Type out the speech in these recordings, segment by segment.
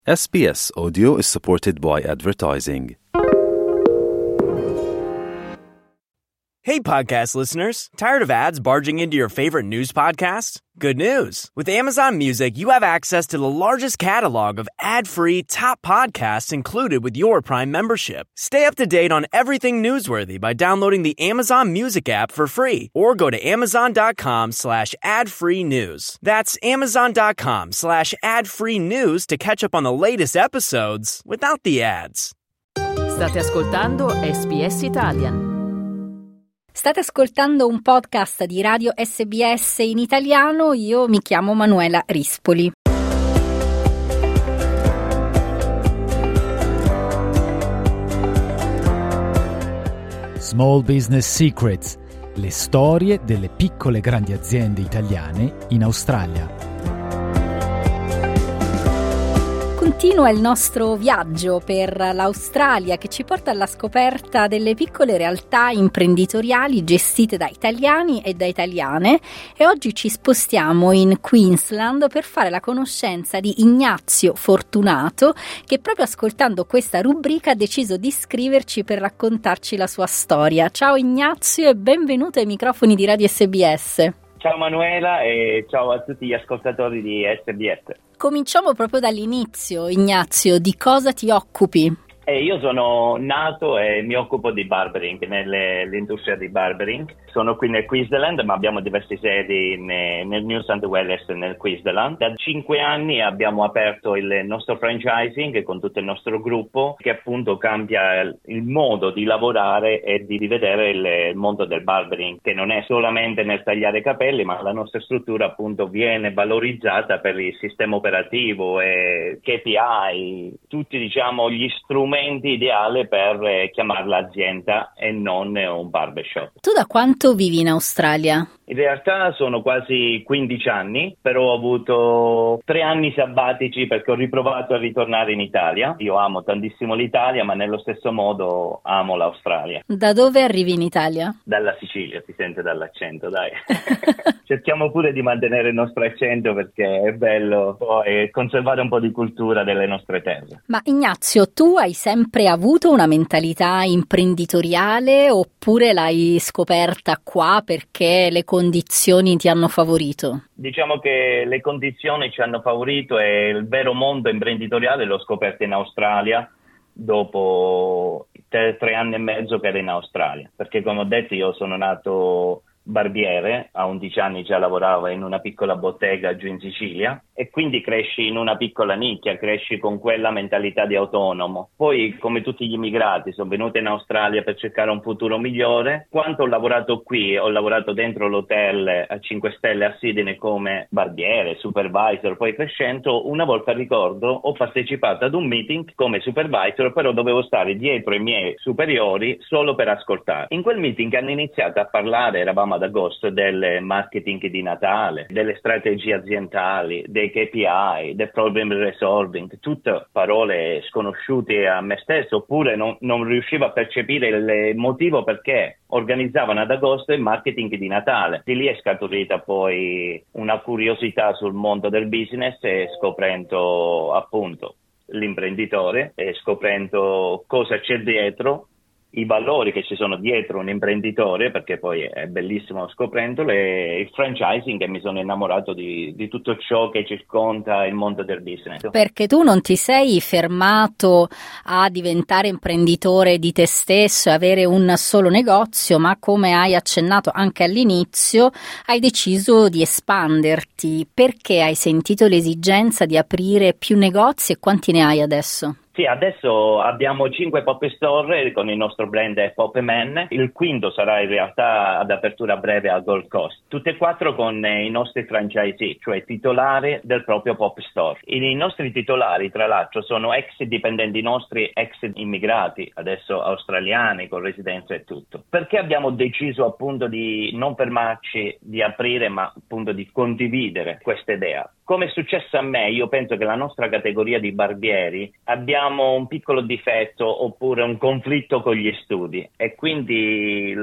SBS Audio is supported by advertising. Hey, podcast listeners. Tired of ads barging into your favorite news podcasts? Good news. With Amazon Music, you have access to the largest catalog of ad-free top podcasts included with your Prime membership. Stay up to date on everything newsworthy by downloading the Amazon Music app for free or go to amazon.com/ad-free news. That's amazon.com/ad-free news to catch up on the latest episodes without the ads. State ascoltando SBS Italian. State ascoltando un podcast di Radio SBS in italiano, io mi chiamo Manuela Rispoli. Small Business Secrets, le storie delle piccole e grandi aziende italiane in Australia. Continua il nostro viaggio per l'Australia che ci porta alla scoperta delle piccole realtà imprenditoriali gestite da italiani e da italiane e oggi ci spostiamo in Queensland per fare la conoscenza di Ignazio Fortunato che proprio ascoltando questa rubrica ha deciso di scriverci per raccontarci la sua storia. Ciao Ignazio e benvenuto ai microfoni di Radio SBS. Ciao Manuela e ciao a tutti gli ascoltatori di SBS. Cominciamo proprio dall'inizio, Ignazio, di cosa ti occupi? Io sono nato e mi occupo di barbering, nell'industria di barbering. Sono qui nel Queensland, ma abbiamo diverse sedi nel New South Wales e nel Queensland. Da 5 anni abbiamo aperto il nostro franchising con tutto il nostro gruppo, che appunto cambia il modo di lavorare e di vedere il mondo del barbering, che non è solamente nel tagliare i capelli, ma la nostra struttura appunto viene valorizzata per il sistema operativo e KPI, tutti diciamo gli strumenti ideale per chiamarla azienda e non un barbershop. Tu da quanto vivi in Australia? In realtà sono quasi 15 anni, però ho avuto 3 anni sabbatici perché ho riprovato a ritornare in Italia. Io amo tantissimo l'Italia, ma nello stesso modo amo l'Australia. Da dove arrivi in Italia? Dalla Sicilia, si sente dall'accento, dai. Cerchiamo pure di mantenere il nostro accento perché è bello poi conservare un po' di cultura delle nostre terre. Ma Ignazio, tu hai sempre avuto una mentalità imprenditoriale oppure l'hai scoperta qua perché le condizioni ti hanno favorito? Diciamo che le condizioni ci hanno favorito e il vero mondo imprenditoriale l'ho scoperto in Australia dopo 3 anni e mezzo che ero in Australia, perché come ho detto io sono nato barbiere, a 11 anni già lavoravo in una piccola bottega giù in Sicilia e quindi cresci in una piccola nicchia, cresci con quella mentalità di autonomo. Poi come tutti gli immigrati sono venuto in Australia per cercare un futuro migliore. Quando ho lavorato qui, ho lavorato dentro l'hotel a 5 stelle a Sydney come barbiere, supervisor, poi crescendo una volta ricordo ho partecipato ad un meeting come supervisor, però dovevo stare dietro i miei superiori solo per ascoltare. In quel meeting hanno iniziato a parlare, eravamo ad agosto, del marketing di Natale, delle strategie aziendali, dei KPI, del problem resolving, tutte parole sconosciute a me stesso, oppure non riuscivo a percepire il motivo perché organizzavano ad agosto il marketing di Natale. Di lì è scaturita poi una curiosità sul mondo del business e scoprendo appunto l'imprenditore e scoprendo cosa c'è dietro, i valori che ci sono dietro un imprenditore, perché poi è bellissimo scoprendolo, e il franchising, e mi sono innamorato di tutto ciò che circonda il mondo del business. Perché tu non ti sei fermato a diventare imprenditore di te stesso e avere un solo negozio, ma come hai accennato anche all'inizio, hai deciso di espanderti. Perché hai sentito l'esigenza di aprire più negozi e quanti ne hai adesso? Sì, adesso abbiamo 5 pop store con il nostro brand Pop Man. Il quinto sarà in realtà ad apertura breve a Gold Coast. Tutte e 4 con i nostri franchisee, cioè titolari del proprio pop store. I nostri titolari, tra l'altro, sono ex dipendenti nostri, ex immigrati, adesso australiani con residenza e tutto. Perché abbiamo deciso appunto di non fermarci di aprire, ma appunto di condividere questa idea? Come è successo a me, io penso che la nostra categoria di barbieri abbiamo un piccolo difetto oppure un conflitto con gli studi e quindi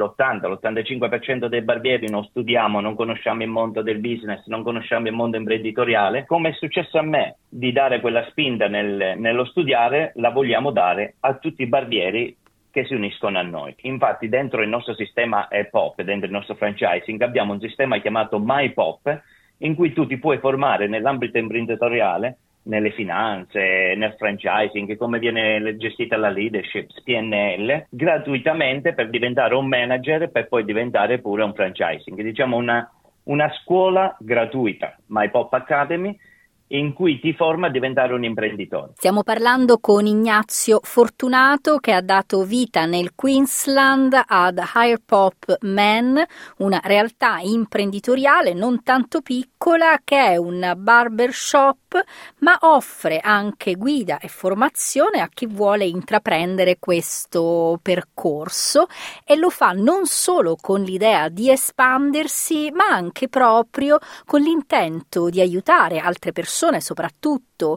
l'85% dei barbieri non studiamo, non conosciamo il mondo del business, non conosciamo il mondo imprenditoriale. Come è successo a me di dare quella spinta nello studiare, la vogliamo dare a tutti i barbieri che si uniscono a noi. Infatti dentro il nostro sistema EPOP, dentro il nostro franchising, abbiamo un sistema chiamato MyPop, in cui tu ti puoi formare nell'ambito imprenditoriale, nelle finanze, nel franchising, come viene gestita la leadership, PNL, gratuitamente per diventare un manager, per poi diventare pure un franchising. Diciamo una scuola gratuita, MyPop Academy, in cui ti forma a diventare un imprenditore. Stiamo parlando con Ignazio Fortunato, che ha dato vita nel Queensland ad HirePop Man, una realtà imprenditoriale non tanto piccola che è un barbershop, ma offre anche guida e formazione a chi vuole intraprendere questo percorso, e lo fa non solo con l'idea di espandersi, ma anche proprio con l'intento di aiutare altre persone, soprattutto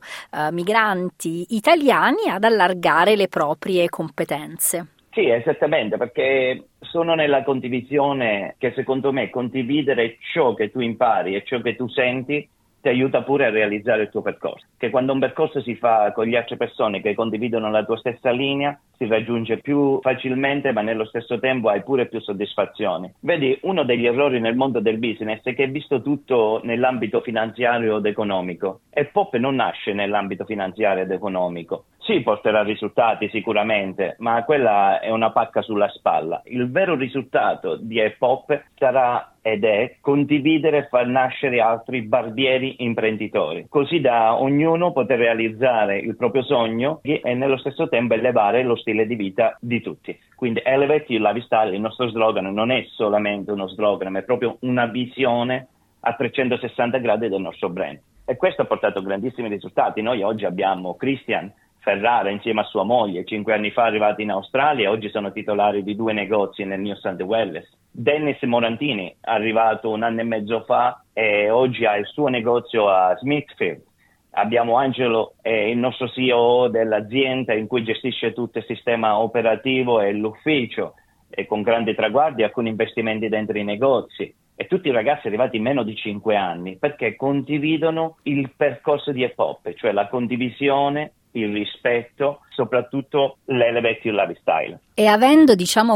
migranti italiani, ad allargare le proprie competenze. Sì, esattamente, perché sono nella condivisione che secondo me condividere ciò che tu impari e ciò che tu senti ti aiuta pure a realizzare il tuo percorso. Che quando un percorso si fa con le altre persone che condividono la tua stessa linea, si raggiunge più facilmente, ma nello stesso tempo hai pure più soddisfazioni. Vedi, uno degli errori nel mondo del business è che è visto tutto nell'ambito finanziario ed economico, e Pop non nasce nell'ambito finanziario ed economico. Sì, porterà risultati sicuramente, ma quella è una pacca sulla spalla. Il vero risultato di Pop sarà ed è condividere e far nascere altri barbieri imprenditori, così da ognuno poter realizzare il proprio sogno e nello stesso tempo elevare lo stile di vita di tutti. Quindi Elevate Your Lifestyle, il nostro slogan, non è solamente uno slogan, ma è proprio una visione a 360 gradi del nostro brand. E questo ha portato grandissimi risultati. Noi oggi abbiamo Christian Ferrara insieme a sua moglie, 5 anni fa arrivati in Australia, oggi sono titolari di 2 negozi nel New South Wales. Dennis Morantini, arrivato 1 anno e mezzo fa e oggi ha il suo negozio a Smithfield. Abbiamo Angelo, il nostro CEO dell'azienda, in cui gestisce tutto il sistema operativo e l'ufficio, e con grandi traguardi, alcuni investimenti dentro i negozi. E tutti i ragazzi arrivati in meno di 5 anni, perché condividono il percorso di Epop, cioè la condivisione, il rispetto, soprattutto l'Elevate Your Lifestyle. E avendo,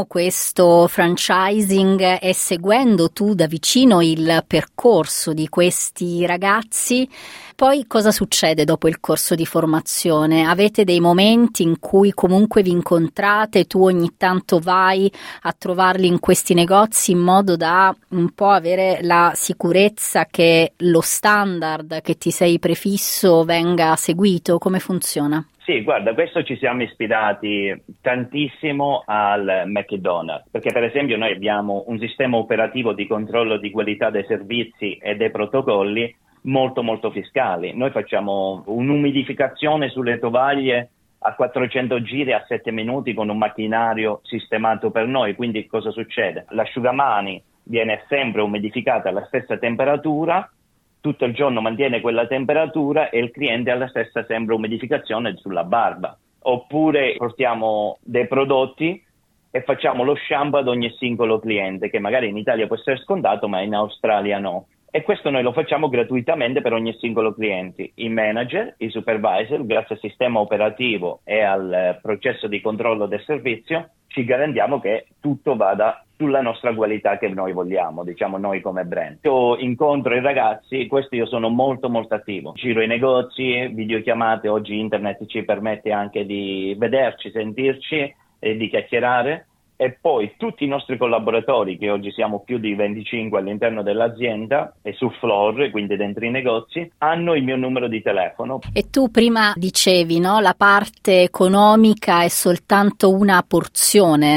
questo franchising e seguendo tu da vicino il percorso di questi ragazzi, poi cosa succede dopo il corso di formazione? Avete dei momenti in cui comunque vi incontrate, tu ogni tanto vai a trovarli in questi negozi in modo da un po' avere la sicurezza che lo standard che ti sei prefisso venga seguito? Come funziona? Sì, guarda, questo ci siamo ispirati tantissimo al McDonald's, perché per esempio noi abbiamo un sistema operativo di controllo di qualità dei servizi e dei protocolli molto molto fiscali. Noi facciamo un'umidificazione sulle tovaglie a 400 giri a 7 minuti con un macchinario sistemato per noi, quindi cosa succede? L'asciugamani viene sempre umidificata alla stessa temperatura, tutto il giorno mantiene quella temperatura e il cliente ha la stessa sempre umidificazione sulla barba. Oppure portiamo dei prodotti e facciamo lo shampoo ad ogni singolo cliente, che magari in Italia può essere scontato ma in Australia no. E questo noi lo facciamo gratuitamente per ogni singolo cliente. I manager, i supervisor, grazie al sistema operativo e al processo di controllo del servizio, ci garantiamo che tutto vada sulla nostra qualità che noi vogliamo, noi come brand. Io incontro i ragazzi, io sono molto molto attivo. Giro i negozi, videochiamate, oggi internet ci permette anche di vederci, sentirci e di chiacchierare. E poi tutti i nostri collaboratori, che oggi siamo più di 25 all'interno dell'azienda e su floor, quindi dentro i negozi, hanno il mio numero di telefono. E tu prima dicevi, no? La parte economica è soltanto una porzione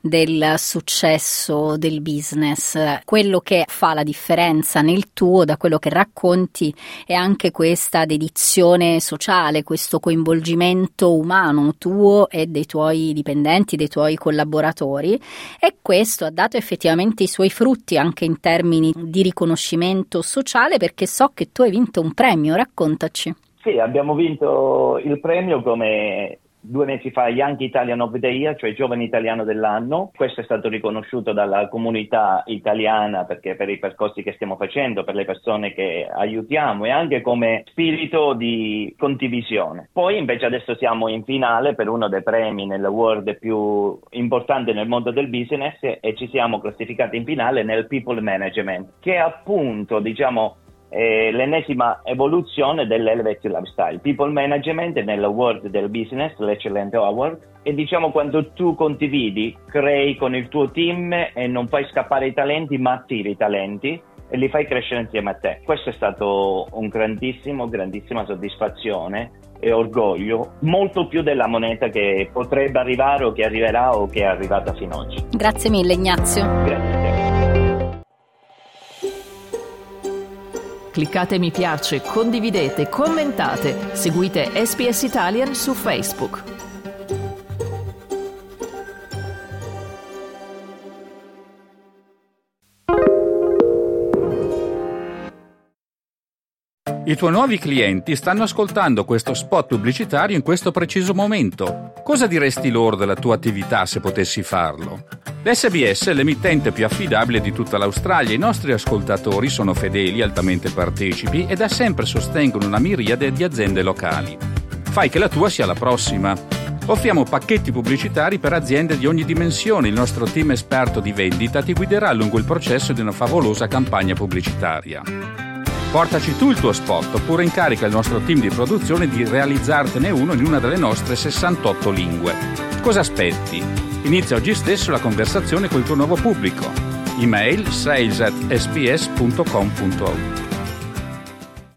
del successo del business. Quello che fa la differenza nel tuo, da quello che racconti, è anche questa dedizione sociale, questo coinvolgimento umano tuo e dei tuoi dipendenti, dei tuoi collaboratori, e questo ha dato effettivamente i suoi frutti anche in termini di riconoscimento sociale, perché so che tu hai vinto un premio, raccontaci. Sì, abbiamo vinto il premio come 2 mesi fa Young Italian of the Year, cioè giovane italiano dell'anno. Questo è stato riconosciuto dalla comunità italiana perché per i percorsi che stiamo facendo, per le persone che aiutiamo e anche come spirito di condivisione. Poi invece adesso siamo in finale per uno dei premi nell'award più importante nel mondo del business e ci siamo classificati in finale nel People Management, che è appunto, l'ennesima evoluzione dell'Elevate Lifestyle. People Management nell'award del business, l'Excellent Award, e quando tu condividi, crei con il tuo team e non fai scappare i talenti ma attiri i talenti e li fai crescere insieme a te. Questo è stato un grandissima soddisfazione e orgoglio, molto più della moneta che potrebbe arrivare o che arriverà o che è arrivata fino ad oggi. Grazie mille Ignazio. Grazie a te. Cliccate mi piace, condividete, commentate, seguite SPS Italian su Facebook. I tuoi nuovi clienti stanno ascoltando questo spot pubblicitario in questo preciso momento. Cosa diresti loro della tua attività se potessi farlo? L'SBS è l'emittente più affidabile di tutta l'Australia. I nostri ascoltatori sono fedeli, altamente partecipi e da sempre sostengono una miriade di aziende locali. Fai che la tua sia la prossima. Offriamo pacchetti pubblicitari per aziende di ogni dimensione. Il nostro team esperto di vendita ti guiderà lungo il processo di una favolosa campagna pubblicitaria. Portaci tu il tuo spot oppure incarica il nostro team di produzione di realizzartene uno in una delle nostre 68 lingue. Cosa aspetti? Inizia oggi stesso la conversazione col tuo nuovo pubblico. Email sales@sbs.com.au.